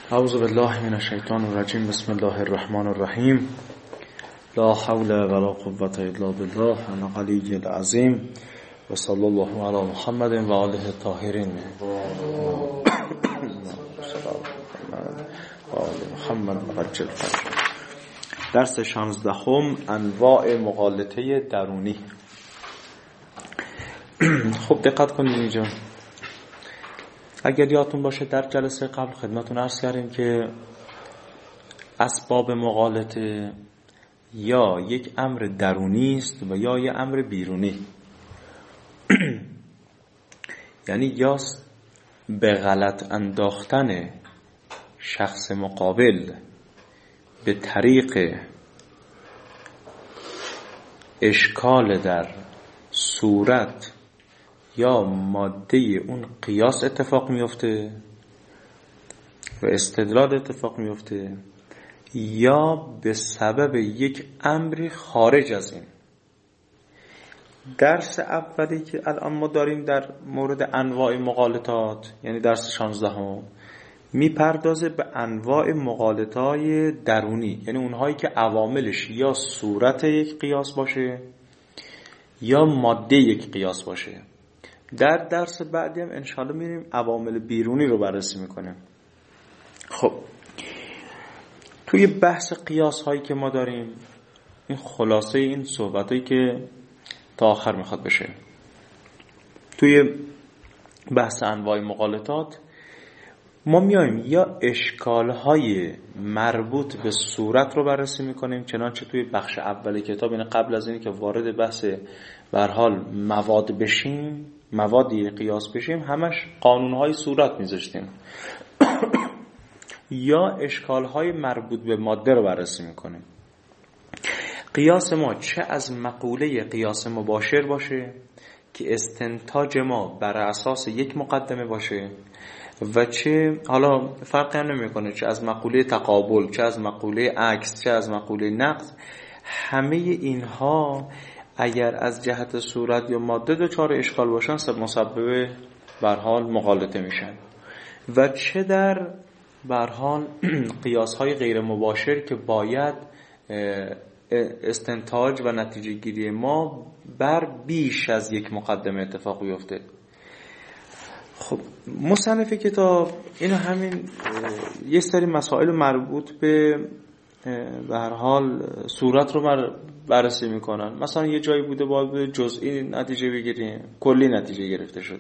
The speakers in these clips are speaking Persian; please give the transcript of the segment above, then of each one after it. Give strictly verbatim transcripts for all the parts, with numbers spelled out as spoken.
اعوذ بالله من الشیطان الرجیم. بسم الله الرحمن الرحیم. لا حول ولا قوة الا بالله العلی العظیم و صلی الله علی محمد و آله الطاهرین و آل محمد عجل فرجهم. درس شانزدهم، انواع مغالطه درونی. خب دقت کنید اینجا. اگر یادتون باشه در جلسه قبل خدمتتون عرض کردیم که اسباب مغالطه یا یک امر درونی است و یا یک امر بیرونی. یعنی یا به غلط انداختن شخص مقابل به طریق اشکال در صورت یا ماده اون قیاس اتفاق میفته و استدلال اتفاق میفته، یا به سبب یک امر خارج از این. درس اولی که الان ما داریم در مورد انواع مغالطات، یعنی درس شانزدهم، میپردازه به انواع مغالطه‌های درونی، یعنی اونهایی که عواملش یا صورت یک قیاس باشه یا ماده یک قیاس باشه. در درس بعدی هم انشاءالله میریم عوامل بیرونی رو بررسی میکنیم. خب توی بحث قیاس هایی که ما داریم، این خلاصه این صحبت هایی که تا آخر میخواد بشه، توی بحث انواع مغالطات ما میایم یا اشکال های مربوط به صورت رو بررسی میکنیم، چنانچه توی بخش اول کتاب، یعنی قبل از اینی که وارد بحث به هر حال مواد بشیم، موادی قیاس بشیم، همش قانونهای صورت میذاشتیم. یا اشکالهای مربوط به ماده رو بررسی میکنیم. قیاس ما چه از مقوله قیاس مباشر باشه که استنتاج ما بر اساس یک مقدمه باشه، و چه حالا فرقی هم نمیکنه چه از مقوله تقابل، چه از مقوله عکس، چه از مقوله نقض، همه اینها اگر از جهت صورت یا ماده دچار اشکال باشن مسبب به هر حال مغالطه میشن. و چه در به هر حال قیاس‌های غیر مباشر که باید استنتاج و نتیجه گیری ما بر بیش از یک مقدمه اتفاق بیفته. خب مصنف کتاب اینو همین یه سری مسائل مربوط به به هر حال صورت رو بررسی میکنن. مثلا یه جایی بوده باید جزئی نتیجه بگیریم، کلی نتیجه گرفته شده،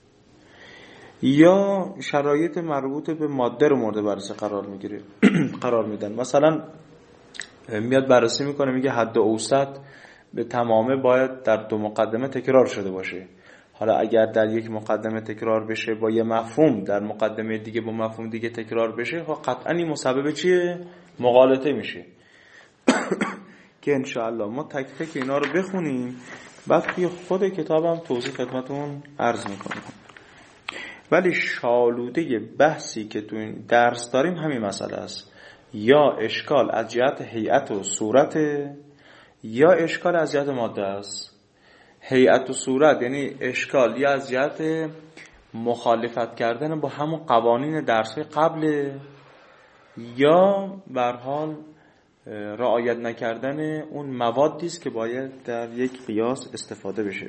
یا شرایط مربوط به ماده رو مورد بررسی قرار میگیره قرار میدن. مثلا میاد بررسی میکنه، میگه حد اوسط به تمامه باید در دو مقدمه تکرار شده باشه. حالا اگر در یک مقدمه تکرار بشه با یه مفهوم، در مقدمه دیگه با مفهوم دیگه تکرار بشه، قطعا این مسبب چیه؟ مغالطه میشه. که انشاءالله ما تک تک اینا رو بخونیم، بعد توی خود کتابم توضیح خدمتون عرض میکنم. ولی شالوده بحثی که تو این درس داریم همین مسئله است. یا اشکال از جهت هیئت و صورت، یا اشکال از جهت ماده است. هیئت و صورت یعنی اشکال یا از جهت مخالفت کردن با همون قوانین درس‌های قبل، یا به هر حال رعایت نکردن اون موادی است که باید در یک قیاس استفاده بشه.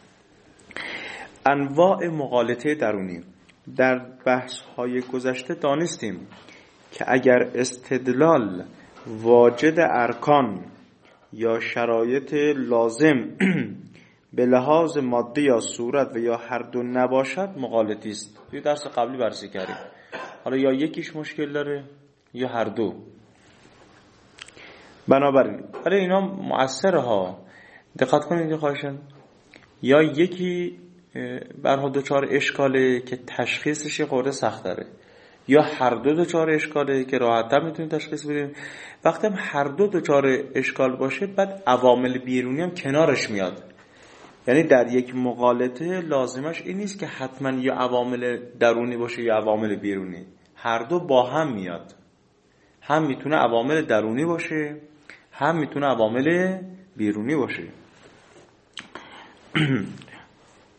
انواع مغالطه درونی. در بحث‌های گذشته دانستیم که اگر استدلال واجد ارکان یا شرایط لازم به لحاظ ماده یا صورت و یا هر دو نباشد مغالطی است. توی درس قبلی بررسی کردیم. حالا یا یکیش مشکل داره یا هر دو. بنابراین برای اینا مؤثره ها. دقت کنید خواهشن. یا یکی برها دچار اشکاله که تشخیصش یه خورده سخت داره، یا هر دو دچار اشکاله که راحت‌تر میتونید تشخیص بدید. وقتی هم هر دو دچار اشکال باشه، بعد عوامل بیرونی هم کنارش میاد. یعنی در یک مغالطه لازمش این نیست که حتما یا عوامل درونی باشه یا عوامل بیرونی، هر دو با هم میاد. هم میتونه عوامل درونی باشه، هم میتونه عوامل بیرونی باشه.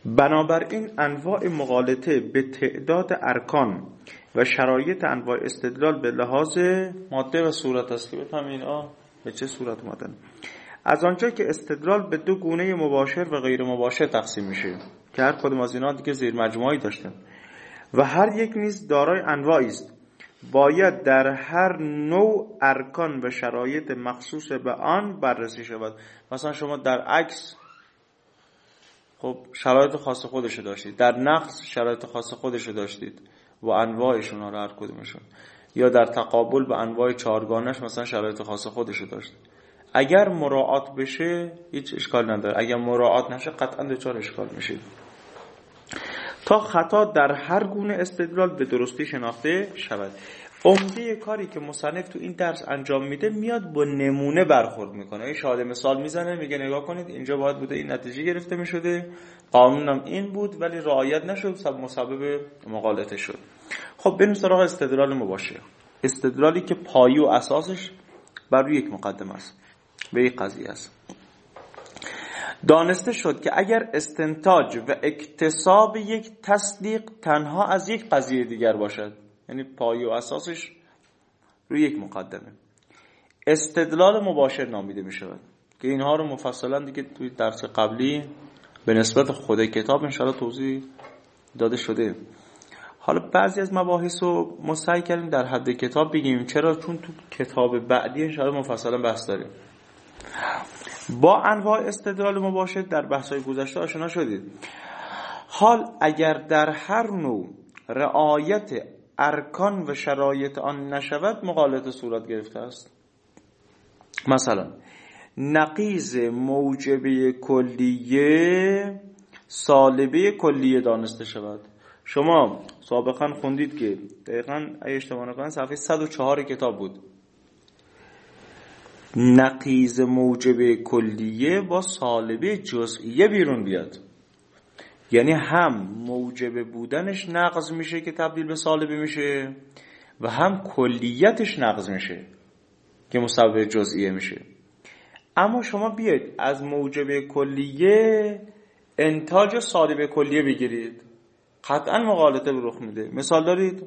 بنابراین انواع مغالطه به تعداد ارکان و شرایط انواع استدلال به لحاظ ماده و صورت است که بفهم اینا به چه صورت اومدن. از آنجا که استدلال به دو گونه مباشر و غیر مباشر تقسیم میشه که هر کدوم از اینا دیگه زیر مجموعه‌ای داشتن و هر یک نیز دارای انواعی است، باید در هر نوع ارکان و شرایط مخصوص به آن بررسی شود. مثلا شما در عکس خب شرایط خاص خودشو داشتید، در نقص شرایط خاص خودشو داشتید و انواعشون رو هر کدومشون، یا در تقابل به انواع چهارگانش مثلا شرایط خاص خودشو داشت. اگر مراعات بشه هیچ اشکال نداره، اگر مراعات نشه قطعا دچار اشکال میشه. تا خطا در هر گونه استدلال به درستی شناخته شود. عمده کاری که مصنف تو این درس انجام میده میاد با نمونه برخورد میکنه. این شاهد مثال میزنه، میگه نگاه کنید اینجا باید بوده این نتیجه گرفته میشده، قانونم این بود ولی رعایت نشد، سبب مسبب مغالطه شد. خب بریم سراغ استدلال مباشر. استدلالی که پایه و اساسش بر روی یک مقدمه است، به یک قضیه است. دانسته شد که اگر استنتاج و اکتساب یک تصدیق تنها از یک قضیه دیگر باشد، یعنی پایه و اساسش روی یک مقدمه، استدلال مباشر نامیده می شود که اینها رو مفصلا دیگه توی درس قبلی به نسبت خود کتاب انشاءالله توضیح داده شده. حالا بعضی از مباحث رو ما سعی کردیم در حد کتاب بگیم، چرا؟ چون تو کتاب بعدی انشاءالله مفصلا بحث داریم. با انواع استدلال مباشر در بحث‌های گذشته آشنا شدید. حال اگر در هر نوع رعایت ارکان و شرایط آن نشود مغالطه صورت گرفته است. مثلا نقیض موجبه کلیه سالبه کلیه دانسته شود. شما سابقا خوندید که دقیقاً اگه اشتباه نکنم صفحه صد و چهار کتاب بود، نقیض موجبه کلیه با سالبه جزئیه بیرون بیاد، یعنی هم موجب بودنش نقض میشه که تبدیل به سالبه میشه و هم کلیتش نقض میشه که مسبب جزئیه میشه. اما شما بیاید از موجب کلیه انتاج سالبه کلیه بگیرید، قطعا مغالطه به رخ میده. مثال دارید؟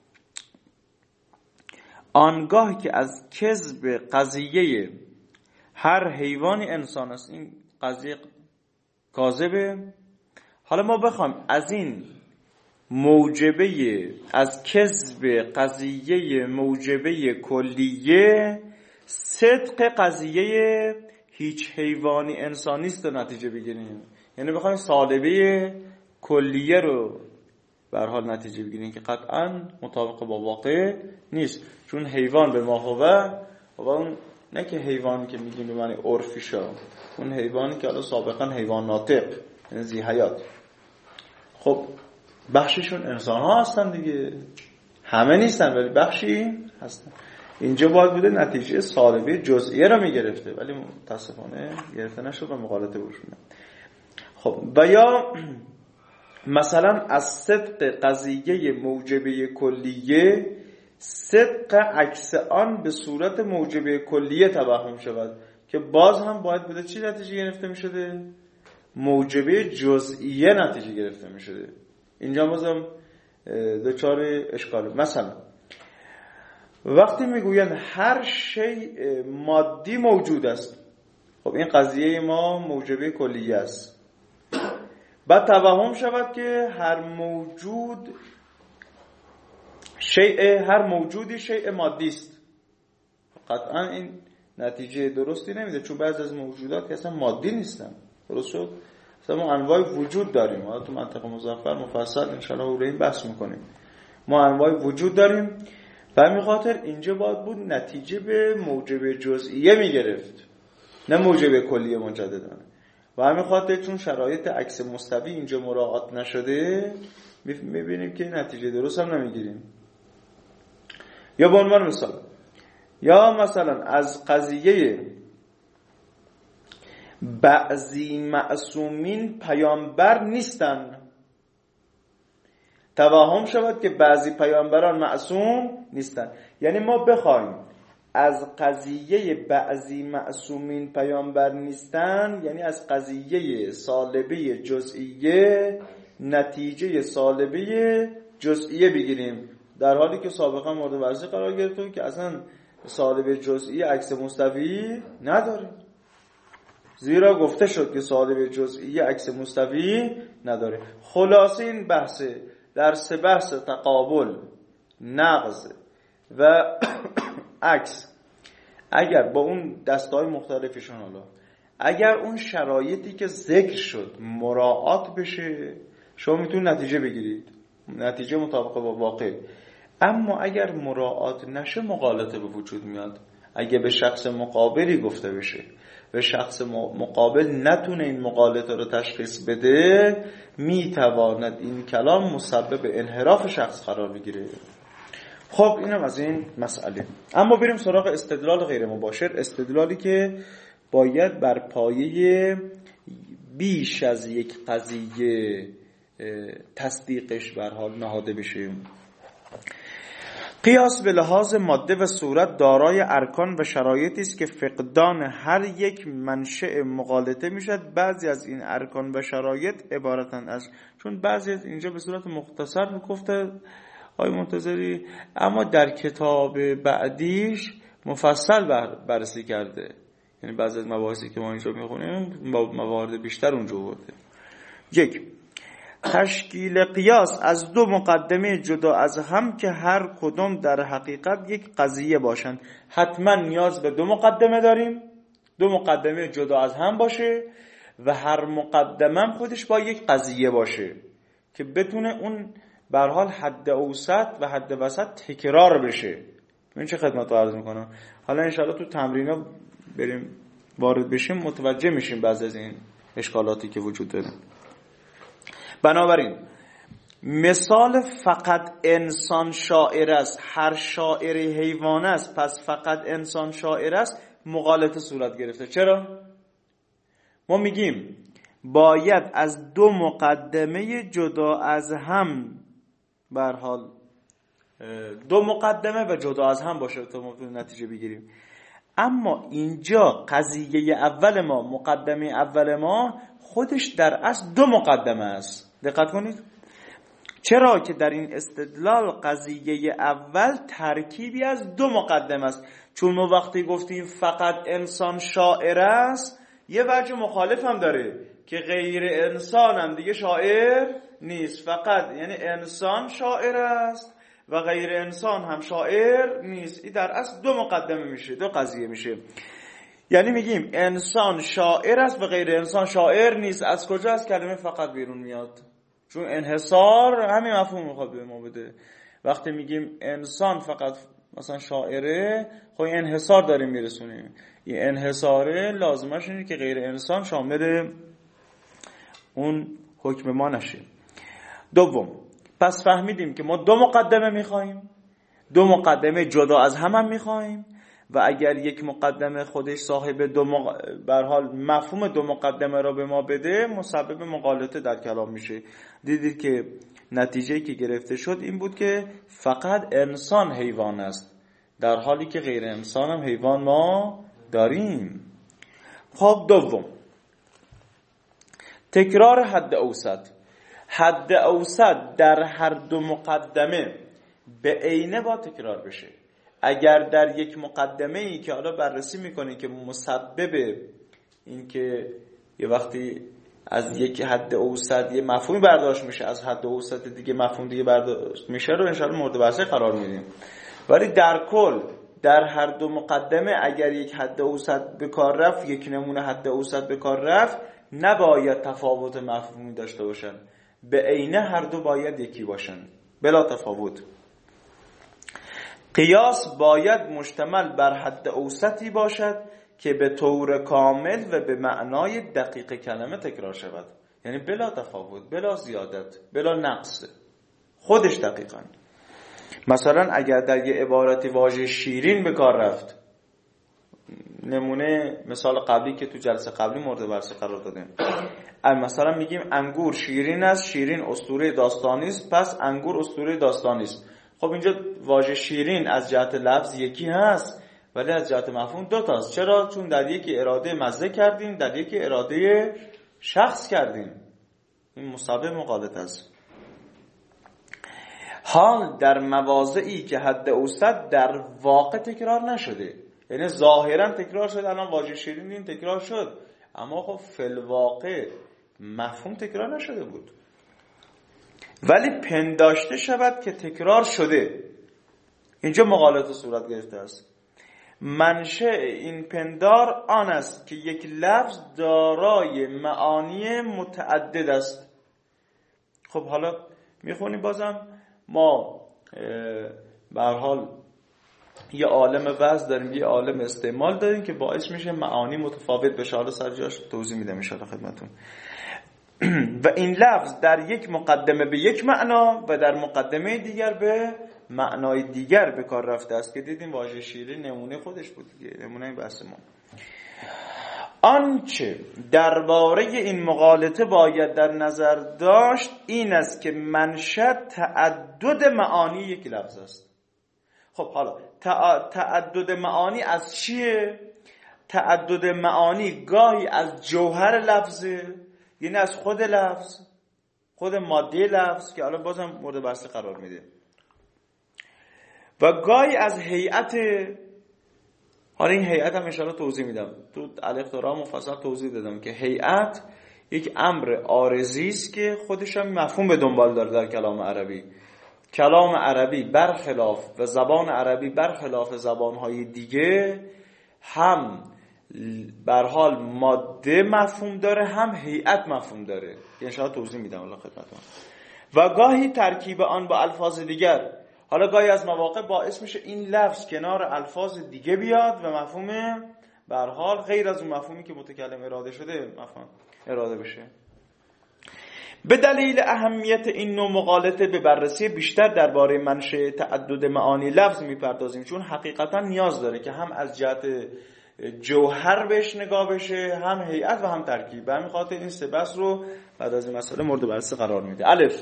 آنگاه که از کذب قضیه هر حیوانی انسان است، این قضیه کاذبه. حالا ما بخوایم از این موجبه، از کذب قضیه موجبه کلیه صدق قضیه هیچ حیوانی انسانی است و نتیجه بگیریم، یعنی بخوایم سالبه کلیه رو به هر حال نتیجه بگیریم که قطعا مطابق با واقع نیست، چون حیوان به ما هوه و اون نه که حیوانی که میگیم به معنی عرفی شا، اون حیوانی که حالا سابقا حیوان ناطق یعنی ذی حیات، خب بخششون انسان ها هستن دیگه، همه نیستن ولی بخشی هستن. اینجا باید بوده نتیجه سالبه جزئیه را میگرفته ولی متاسفانه گرفته نشد و مغالطه بشونه. خب و یا مثلا از صدق قضیه موجبه کلیه صدق عکس آن به صورت موجبه کلیه توهم شود که باز هم باید بوده چی نتیجه گرفته می شده؟ موجبه جزئیه نتیجه گرفته می شده. اینجا بازم دچار اشکاله. مثلا وقتی میگویند هر شیء مادی موجود است، خب این قضیه ما موجبه کلیه است، بعد توهم شود که هر موجود شیء، هر موجودی شیء مادی است. قطعا این نتیجه درستی نمیده، چون بعضی از موجودات که اصلا مادی نیستن. درست شد؟ مثلا ما انواع وجود داریم، حالا تو منطق مظفر مفصل انشاءالله رو این بحث میکنیم. ما انواع وجود داریم، به همین خاطر اینجا باید بود نتیجه به موجب جزئیه میگرفت نه موجب کلیه مجددانه. و همین خاطر چون شرایط عکس مستوی اینجا مراعات نشده میبینیم که نتیجه درست هم نمیگیریم. یا به عنوان مثال، یا مثلا از قضیه بعضی معصومین پیامبر نیستن توهم شود که بعضی پیامبران معصوم نیستن. یعنی ما بخوایم از قضیه بعضی معصومین پیامبر نیستن، یعنی از قضیه سالبه جزئیه نتیجه سالبه جزئیه بگیریم، در حالی که سابقا مورد بررسی قرار گرفتیم که اصلا سالبه جزئیه عکس مستوی نداره. زیرا گفته شد که سالبه جزئیه عکس مستوی نداره. خلاصه این بحث در سه بحث تقابل، نقض و عکس، اگر با اون دسته‌های مختلفشون، حالا اگر اون شرایطی که ذکر شد مراعات بشه، شما میتونید نتیجه بگیرید، نتیجه مطابق با واقع. اما اگر مراعات نشه مغالطه به وجود میاد. اگه به شخص مقابلی گفته بشه و شخص مقابل نتونه این مغالطه رو تشخیص بده، میتواند این کلام مسبب انحراف شخص قرار بگیره. خب اینم از این مسئله. اما بریم سراغ استدلال غیر مباشر، استدلالی که باید بر پایه بیش از یک قضیه تصدیقش به هر حال نهاده بشه. قیاس به لحاظ ماده و صورت دارای ارکان و شرایطی است که فقدان هر یک منشأ مغالطه میشد. بعضی از این ارکان و شرایط عبارتند از، چون بعضی از اینجا به صورت مختصر گفته آقای منتظری، اما در کتاب بعدیش مفصل بر بررسی کرده، یعنی بعضی از مباحثی که ما اینجا میخونیم موارد بیشتر اونجا برده. یک، تشکیل قیاس از دو مقدمه جدا از هم که هر کدام در حقیقت یک قضیه باشند. حتما نیاز به دو مقدمه داریم، دو مقدمه جدا از هم باشه و هر مقدمه خودش با یک قضیه باشه که بتونه اون به هر حال حد اوسط و حد وسط تکرار بشه. این چه خدمت رو عرض میکنم. حالا انشاءالله تو تمرینا بریم وارد بشیم متوجه میشیم بعضی از این اشکالاتی که وجود داره. بنابراین مثال فقط انسان شاعر است، هر شاعر حیوان است، پس فقط انسان شاعر است، مغالطه صورت گرفته. چرا؟ ما میگیم باید از دو مقدمه جدا از هم به هر حال دو مقدمه و جدا از هم باشه تا ما نتیجه بگیریم. اما اینجا قضیه اول ما، مقدمه اول ما خودش در اصل دو مقدمه است. دقت کنید. چرا که در این استدلال قضیه اول ترکیبی از دو مقدمه است. چون ما وقتی گفتیم فقط انسان شاعر است، یه وجه مخالف هم داره که غیر انسان هم دیگه شاعر نیست. فقط یعنی انسان شاعر است و غیر انسان هم شاعر نیست. این در اصل دو مقدمه میشه، دو قضیه میشه. یعنی میگیم انسان شاعر است و غیر انسان شاعر نیست. از کجا از کلمه فقط بیرون میاد؟ چون انحصار همین مفهوم میخواد به ما بده. وقتی میگیم انسان فقط مثلا شاعره، خب این انحصار داریم میرسونیم. این انحصاره لازمش اینه که غیر انسان شامل اون حکم ما نشه. دوم، پس فهمیدیم که ما دو مقدمه میخوایم، دو مقدمه جدا از هم هم میخوایم و اگر یک مقدمه خودش صاحب دو مق... به هر حال مفهوم دو مقدمه را به ما بده، مسبب مغالطه در کلام میشه. دیدید که نتیجه که گرفته شد این بود که فقط انسان حیوان است، در حالی که غیر انسان هم حیوان ما داریم. خب دوم، تکرار حد اوسط. حد اوسط در هر دو مقدمه به عینه با تکرار بشه. اگر در یک مقدمه ای که حالا بررسی میکنه که مسبب این که یه وقتی از یک حد اوسط یه مفهومی برداشت میشه، از حد اوسط دیگه مفهوم دیگه برداشت میشه، رو انشاءالله مورد بحث قرار میدیم. ولی در کل در هر دو مقدمه اگر یک حد اوسط به کار رفت، یک نمونه حد اوسط به کار رفت، نباید تفاوت مفهومی داشته باشن، به عینه هر دو باید یکی باشن بلا تفاوت. قیاس باید مشتمل بر حد اوسطی باشد که به طور کامل و به معنای دقیق کلمه تکرار شود، یعنی بلا تفاوت، بلا زیادت، بلا نقص، خودش دقیقاً. مثلا اگر در یه عبارتی واژه شیرین به کار رفت، نمونه مثال قبلی که تو جلسه قبلی مورد بررسی قرار دادیم، مثلا میگیم انگور شیرین است، شیرین اسطوره داستانی است، پس انگور اسطوره داستانی است. خب اینجا واژه شیرین از جهت لفظ یکی هست، ولی از جهت مفهوم دو تاست. چرا؟ چون در یکی اراده مزه کردیم، در یکی اراده شخص کردیم. این مسبب مقالط است. حال در مواضعی که حد اوسط در واقع تکرار نشده، یعنی ظاهرا تکرار شد، الان واژه شیرین این تکرار شد، اما خب فی الواقع مفهوم تکرار نشده بود، ولی پنداشته شود که تکرار شده. اینجا مقالطه صورت گرفته است. منشأ این پندار آن است که یک لفظ دارای معانی متعدد است. خب حالا میخونیم بازم ما به هر حال یه عالم وضع داریم، یه عالم استعمال داریم که باعث میشه معانی متفاوت بشه. حالا سر جاش توضیح میدم ان شاء الله خدمتتون. و این لفظ در یک مقدمه به یک معنا و در مقدمه دیگر به معنای دیگر به کار رفته است که دیدیم واژه شیرین نمونه خودش بود دیگه، نمونه بحث ما. آنچه درباره این مغالطه باید در نظر داشت این است که منشأ تعدد معانی یک لفظ است. خب حالا تعدد معانی از چیه؟ تعدد معانی گاهی از جوهر لفظه، یعنی از خود لفظ، خود ماده لفظ که حالا بازم مورد بحث قرار میده، و گاهی از هیئت. حالا این هیئت هم ان شاء الله توضیح میدم، تو الاختراع مفصل توضیح دادم که هیئت یک امر عارضی است که خودش هم مفهوم به دنبال داره در کلام عربی. کلام عربی برخلاف و زبان عربی برخلاف زبانهای دیگه هم بر حال ماده مفهوم داره، هم هیئت مفهوم داره. ان شاء الله توضیح میدم الله خدمتتون. و گاهی ترکیب آن با الفاظ دیگر، حالا گاهی از مواقع باعث میشه این لفظ کنار الفاظ دیگه بیاد و مفهوم به هر حال غیر از اون مفهومی که متکلم اراده شده مفهوم اراده بشه. به دلیل اهمیت این نوع مغالطه به بررسی بیشتر درباره منشأ تعدد معانی لفظ میپردازیم، چون حقیقتا نیاز داره که هم از جهت جوهر بهش نگاه بشه، هم هیئت و هم ترکیب. به همین خاطر این سه بحث رو بعد از این مسئله مورد بررسی قرار میده. الف،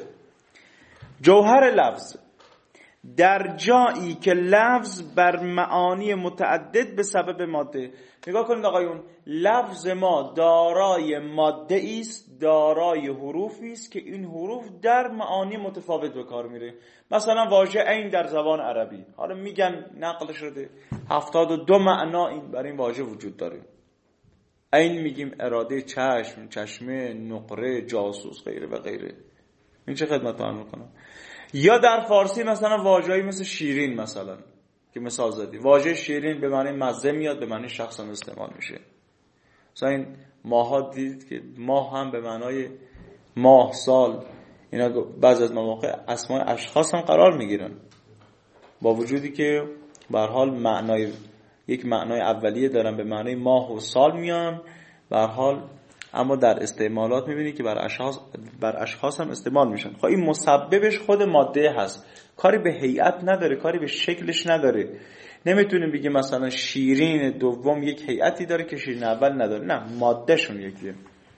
جوهر لفظ در جایی که لفظ بر معانی متعدد به سبب ماده. نگاه کنید آقایون، لفظ ما دارای ماده است، دارای حروفی است که این حروف در معانی متفاوت به کار میره. مثلا واژه عین در زبان عربی، حالا میگن نقل شده هفتاد و دو معنا این برای این واژه وجود داره. عین میگیم اراده چشم، چشمه، نقره، جاسوس، غیره و غیره. این چه خدمت عرض میکنم. یا در فارسی مثلا واژه‌ای مثل شیرین مثلا که مثال زدی، واژه شیرین به معنی مزه میاد، به معنی شخص هم استعمال میشه. مثلا این ماها دید که ماه هم به معنای ماه، سال، اینا بعضی از مواقع اسماء اشخاص هم قرار میگیرن با وجودی که به هر حال معنای یک معنای اولیه دارن، به معنی ماه و سال میان به هر حال، اما در استعمالات میبینی که بر اشخاص بر اشخاص هم استعمال میشن. خب این مسببش خود ماده هست، کاری به هیئت نداره، کاری به شکلش نداره. نمیتونیم بگیم مثلا شیرین دوم یک هیئتی داره که شیرین اول نداره، نه، مادهشون یکیه.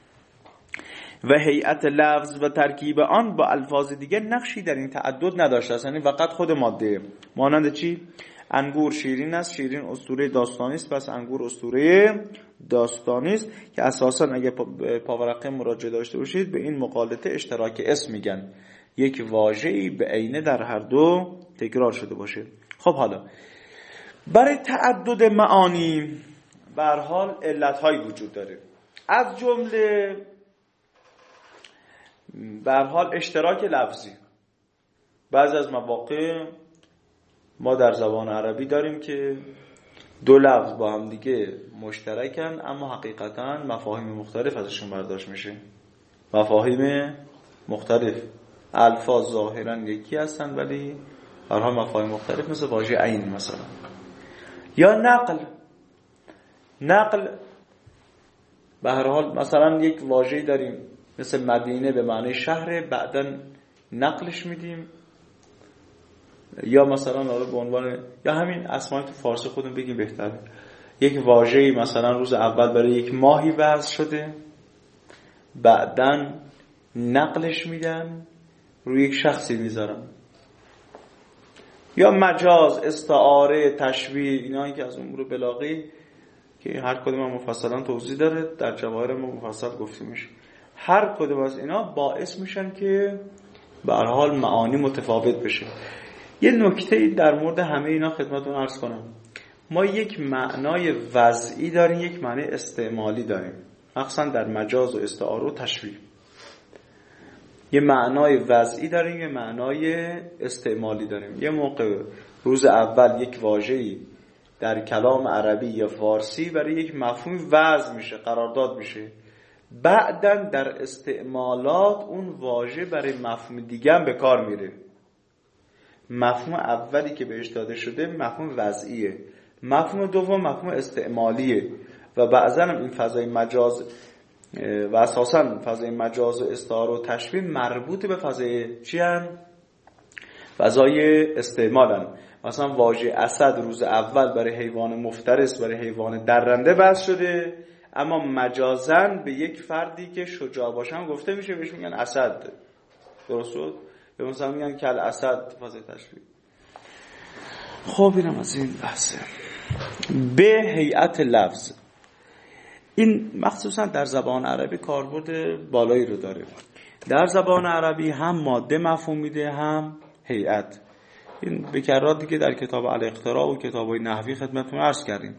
و هیئت لفظ و ترکیب آن با الفاظ دیگه نقشی در این تعدد نداشته است، یعنی فقط خود ماده. مانند چی؟ انگور شیرین است، شیرین اسطوره داستانی است، پس انگور اسطوره داستانی است که اساسا اگه پاورقی مراجعه داشته باشید به این مقالطه اشتراک اسم میگن، یک واژه‌ای به عینه در هر دو تکرار شده باشه. خب حالا برای تعدد معانی به هر حال علت‌هایی وجود داره، از جمله به هر حال اشتراک لفظی. بعضی از مواقع ما در زبان عربی داریم که دو لفظ با هم دیگه مشترکن اما حقیقتا مفاهیم مختلف ازشون برداشت میشه. مفاهیم مختلف، الفاظ ظاهرا یکی هستن ولی هر حال مفاهیم مختلف، مثل واژه عین مثلا. یا نقل، نقل به هر حال مثلا یک واژه‌ای داریم مثل مدینه به معنی شهر، بعدن نقلش میدیم. یا مثلا حالا به عنوان، یا همین اسمای تو فارسی خودمون بگیم بهتره، یک واژه‌ای مثلا روز اول برای یک ماهی وضع شده، بعدن نقلش میدن روی یک شخصی میذارن. یا مجاز، استعاره، تشبیه، اینا که از امور بلاغی که هر کدوم هم مفصلا توضیح داره، در جواهر ما مفصل گفته میشه. هر کدوم از اینا باعث میشن که به هر حال معانی متفاوت بشه. یه نکته در مورد همه اینا خدمتتون عرض کنم. ما یک معنای وضعی داریم، یک معنای استعمالی داریم، مخصوصا در مجاز و استعاره و تشبیه. یه معنای وضعی داریم، یه معنای استعمالی داریم. یه موقع روز اول یک واژه‌ای در کلام عربی یا فارسی برای یک مفهوم وضع میشه، قرارداد میشه. بعداً در استعمالات اون واژه برای مفهوم دیگه هم به کار میره. مفهوم اولی که بهش داده شده مفهوم وضعیه، مفهوم دوم مفهوم استعمالیه و بعضاً هم این فضای مجاز و اساساً فضای مجاز و استعاره و تشبیه مربوط به فضای چی هم؟ فضای استعمالن. مثلا واژه اسد روز اول برای حیوان مفترس، برای حیوان درنده بحث شده، اما مجازاً به یک فردی که شجاع باشن گفته میشه، بهش میگن اسد. درست شد؟ به مثلا میگن کل اسد، فضای تشبیه. خب اینم از این بحثه. به هیئت لفظ، این مخصوصا در زبان عربی کاربرد بالایی رو داره. در زبان عربی هم ماده مفهوم میده، هم هیئت. این بکراتی که در کتاب الاختراع و کتاب‌های نحوی خدمتتون عرض کردیم.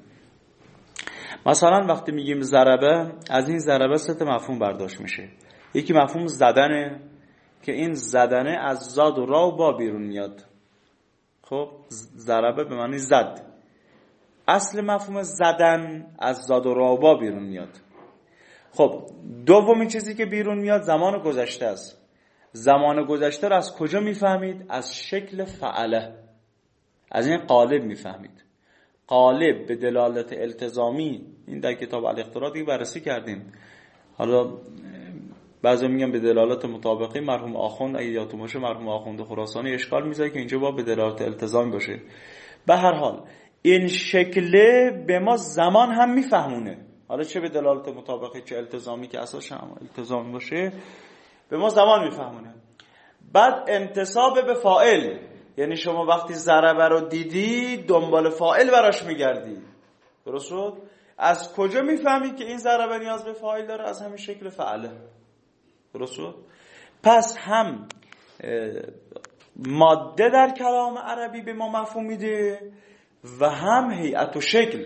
مثلا وقتی میگیم ضربه، از این ضربه سه تا مفهوم برداشت میشه. یکی مفهوم زدنه که این زدنه از زاد و را و با بیرون میاد. خب ضربه به معنی زد. اصل مفهوم زدن از زاد و را و با بیرون میاد. خب دومین چیزی که بیرون میاد زمان گذشته است. زمان گذشته رو از کجا میفهمید؟ از شکل فعله، از این قالب میفهمید. قالب به دلالت التزامی، این در کتاب الاختراع دیگه بررسی کردیم. حالا بعضی میگن به دلالت مطابقی، مرحوم آخوند اگه یادتون باشه مرحوم آخوند خراسانی اشکال میذاره که اینجا با به دلالت التزامی باشه. به هر حال این شکله به ما زمان هم میفهمونه، حالا چه به دلالت مطابقی چه التزامی که اساسش هم التزامی باشه به ما زمان میفهمونه. بعد انتساب به فاعل، یعنی شما وقتی ضربه رو دیدی دنبال فاعل براش میگردی. درست شد؟ از کجا میفهمید که این ضربه نیاز به فاعل داره؟ از همین شکل فعله. درست شد؟ پس هم ماده در کلام عربی به ما مفهوم میده و هم هیئت و شکل.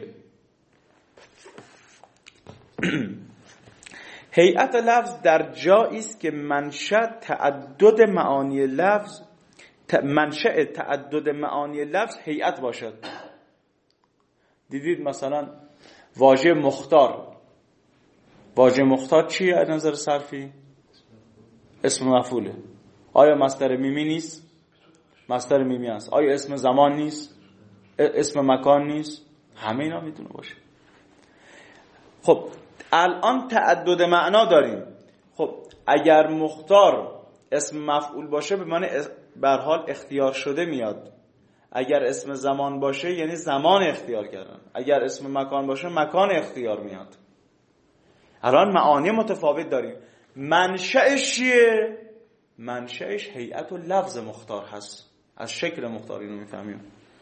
هیئت لفظ در جایی است که منشأ تعدد معانی لفظ منشأ تعدد معانی لفظ هیئت باشد. دیدید مثلا واژه مختار، واژه مختار چیه از نظر صرفی؟ اسم مفعوله. آیا مصدر میمی نیست؟ مصدر میمی است. آیا اسم زمان نیست؟ اسم مکان نیست؟ همه اینا میتونه باشه. خب الان تعدد معنا داریم. خب اگر مختار اسم مفعول باشه به معنی به هر حال اختیار شده میاد. اگر اسم زمان باشه یعنی زمان اختیار کردن. اگر اسم مکان باشه مکان اختیار میاد. الان معانی متفاوت داریم. منشأش چیه؟ منشأش هیئت و لفظ مختار هست. از شکل مختار اینو میفهمیم.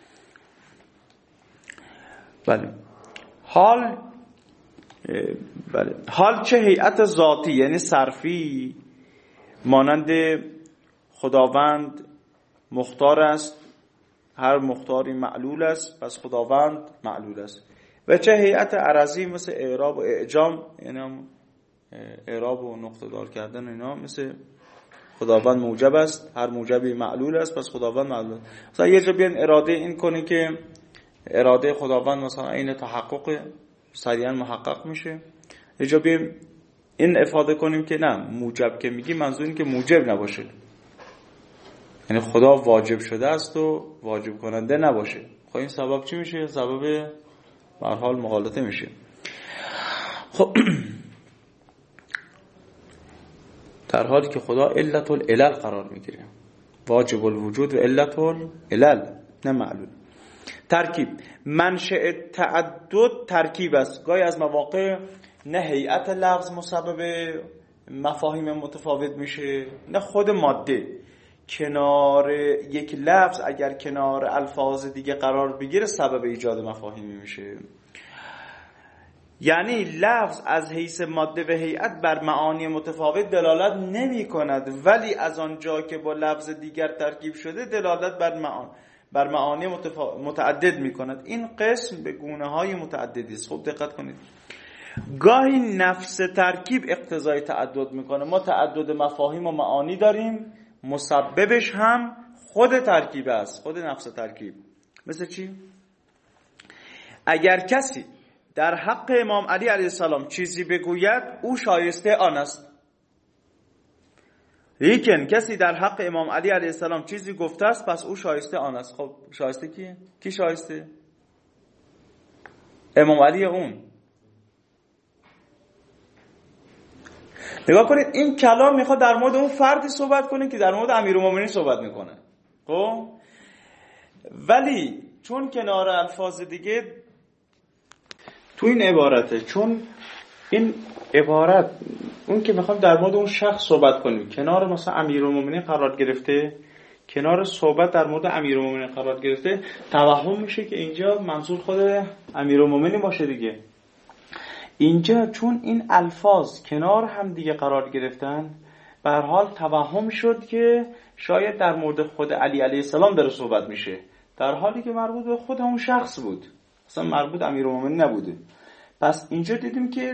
بله. حال بله. حال چه هیئت ذاتی یعنی صرفی، مانند خداوند مختار است، هر مختاری معلول است، پس خداوند معلول است. و چه هیئت عرضی مثل اعراب و اعجام، یعنی اعراب و نقطه دار کردن اینا، مثل خداوند موجب است، هر موجبی معلول است، پس خداوند معلول است. مثلا یه جا بیان اراده این کنی که اراده خداوند مثلا عین تحقق سریعا محقق میشه. یه جا بیان این افاده کنیم که نه، موجب که میگی منظور این که موجب نباشه، یعنی خدا واجب شده است و واجب کننده نباشه. خب این سبب چی میشه؟ سبب به هر حال مغالطه میشه. خب در حالی که خدا علت العلل قرار میگیره، واجب الوجود و علت العلل نه معلول. ترکیب، منشأ تعدد ترکیب است. گاهی از مواقع نه هیئت لفظ مسبب مفاهیم متفاوت میشه، نه خود ماده. کنار یک لفظ اگر کنار الفاظ دیگه قرار بگیره سبب ایجاد مفاهیمی میشه. یعنی لفظ از حیث ماده و هیئت بر معانی متفاوت دلالت نمی کند، ولی از آنجا که با لفظ دیگر ترکیب شده دلالت بر معانی بر معانی متفا... متعدد می کند. این قسم به گونه های متعددی است. خوب دقت کنید. گاهی نفس ترکیب اقتضای تعدد می کنه. ما تعدد مفاهیم و معانی داریم، مسببش هم خود ترکیب است، خود نفس ترکیب. مثل چی؟ اگر کسی در حق امام علی علیه السلام چیزی بگوید او شایسته آن است. لیکن کسی در حق امام علی علیه السلام چیزی گفته است پس او شایسته آن است. خب شایسته کیه؟ کی شایسته؟ امام علی اون. نگاه کنید این کلام میخواد در مورد اون فردی صحبت کنه که در مورد امیرالمومنین صحبت میکنه. خب ولی چون کنار الفاظ دیگه تو این عبارته، چون این عبارت اون که میخوام در مورد اون شخص صحبت کنیم کنار مثلا امیرالمومنین قرار گرفته، کنار صحبت در مورد امیرالمومنین قرار گرفته، توهم میشه که اینجا منظور خود امیرالمومنین باشه دیگه. اینجا چون این الفاظ کنار هم دیگه قرار گرفتن، به هر حال توهم شد که شاید در مورد خود علی علیه السلام داره صحبت میشه، در حالی که مربوط به خود اون شخص بود، اصلا مربوط امیرالمومنین نبوده. پس اینجا دیدیم که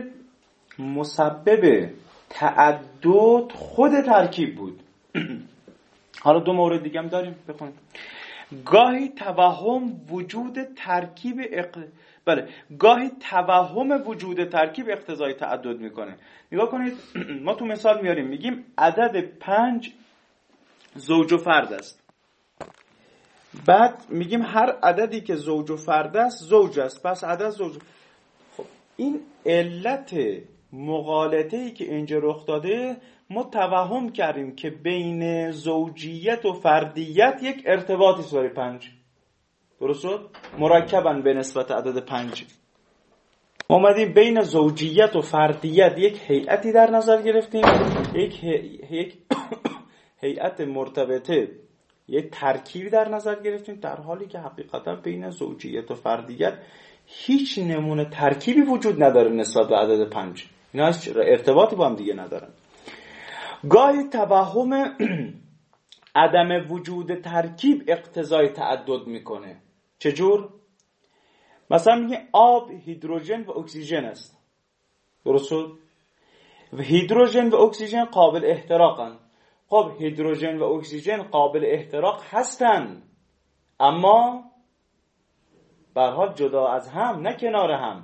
مسبب تعدد خود ترکیب بود. حالا دو مورد دیگه هم داریم، بخونیم. گاهی توهم وجود ترکیب اق... بله گاهی توهم وجود ترکیب اقتضای تعدد میکنه. نگاه کنید ما تو مثال میاریم، میگیم عدد پنج زوج و فرد است. بعد میگیم هر عددی که زوج و فرد است زوج است، پس عدد زوج. خب این علت مغالطه‌ای که اینجا رخ داده، ما توهم کردیم که بین زوجیت و فردیت یک ارتباطی است برای پنج. درست شد؟ مرکباً به نسبت عدد پنج ما اومدیم بین زوجیت و فردیت یک هیئتی در نظر گرفتیم، یک یک هیئت مرتبطه، یک ترکیبی در نظر گرفتیم، در حالی که حقیقتا بین زوجیت و فردیت هیچ نمونه ترکیبی وجود نداره نسبت به عدد پنج. اینا ارتباطی با هم دیگه ندارن. گاهی توهم عدم وجود ترکیب اقتضای تعدد میکنه. چجور؟ مثلا میگه آب، هیدروژن و اکسیژن است. درست شد؟ و هیدروژن و اکسیژن قابل احتراقن. خب هیدروژن و اکسیژن قابل احتراق هستن، اما به هر حال جدا از هم، نه کنار هم.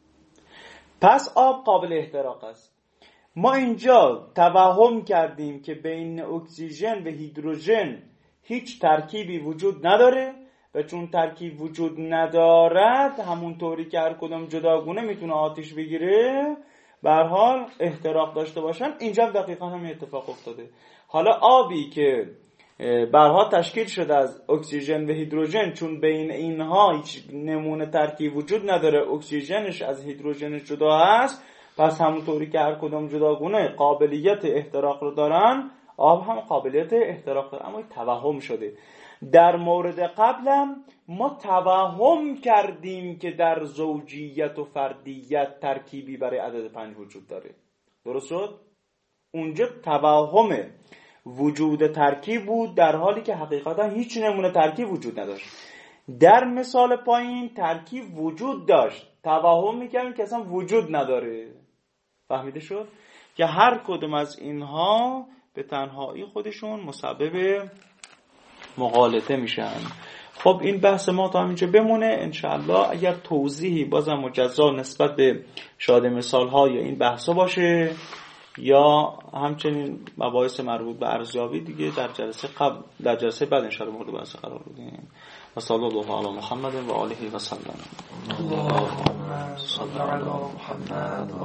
پس آب قابل احتراق است. ما اینجا توهم کردیم که بین اکسیژن و هیدروژن هیچ ترکیبی وجود نداره و چون ترکیب وجود ندارد، همونطوری که هر کدام جداگونه میتونه آتش بگیره، به هر حال احتراق داشته باشن. اینجا دقیقاً همین اتفاق افتاده. حالا آبی که به هر حال تشکیل شده از اکسیژن و هیدروژن، چون بین اینها هیچ نمونه ترکیب وجود نداره، اکسیژنش از هیدروژنش جدا هست، پس همونطوری که هر کدام جداگونه قابلیت احتراق رو دارن، آب هم قابلیت احتراق داره. اما توهم شده. در مورد قبلم ما توهم کردیم که در زوجیت و فردیت ترکیبی برای عدد پنج وجود داره. درست شد؟ اونجا توهم وجود ترکیب بود، در حالی که حقیقتا هیچ نمونه ترکیب وجود نداشت. در مثال پایین ترکیب وجود داشت، توهم میکنیم که اصلا وجود نداره. فهمیده شد؟ که هر کدوم از اینها به تنهایی خودشون مسبب مغالطه میشن. خب این بحث ما تا همینجا بمونه. انشاءالله اگر توضیحی بازم مجزا نسبت به شاید مثال‌ها یا این بحثا باشه یا همچنین مباحث مربوط به ارزیابی دیگه در جلسه قبل در جلسه بعد انشاءالله مورد بحث قرار بدیم. و صلی الله علی محمد و آله و سلم. اللهم صل علی محمد.